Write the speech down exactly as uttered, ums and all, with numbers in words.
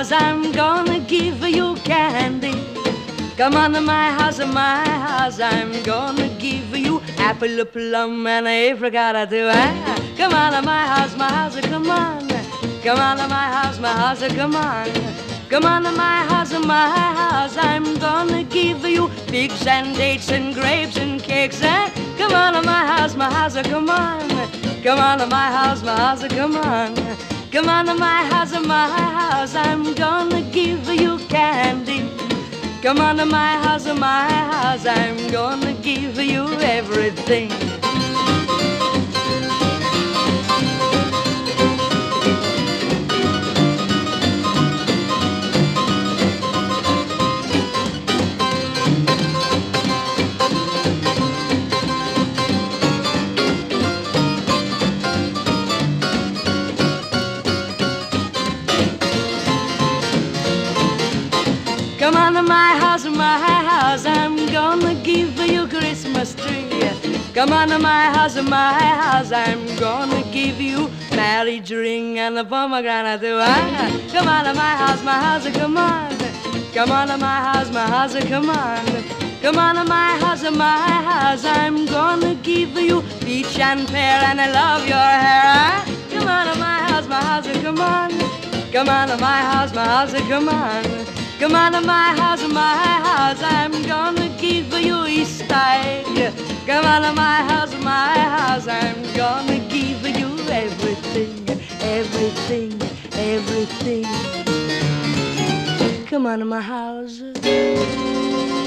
house, I'm gonna give you candy. Come on to my house, my house, I'm gonna give you apple, a plum, and a apricot too. Ah, come on to my house, my house, come on. Come on to my house, my house, come on. Come on to my house, my house, I'm gonna give you figs and dates and grapes and cakes. Eh? Come on to my house, my house, come on. Come on to my house, my house, come on. Come on to my house, my house, I'm gonna give you candy. Come on to my house, my house, I'm gonna give you everything. Come on to my house, my house, I'm gonna give you Christmas tree. Come on to my house, my house, I'm gonna give you marriage ring and a pomegranate too. Ah, come on to my house, my house, come on. Come on to my house, my house, come on. Come on to my house, my house, I'm gonna give you peach and pear and I love your hair. Ah, come on to my house, my house, come on. Come on to my house, my house, come on. Come on to my house, my house, I'm gonna give you Easter egg. Come on to my house, my house, I'm gonna give you everything, everything, everything. Come on to my house.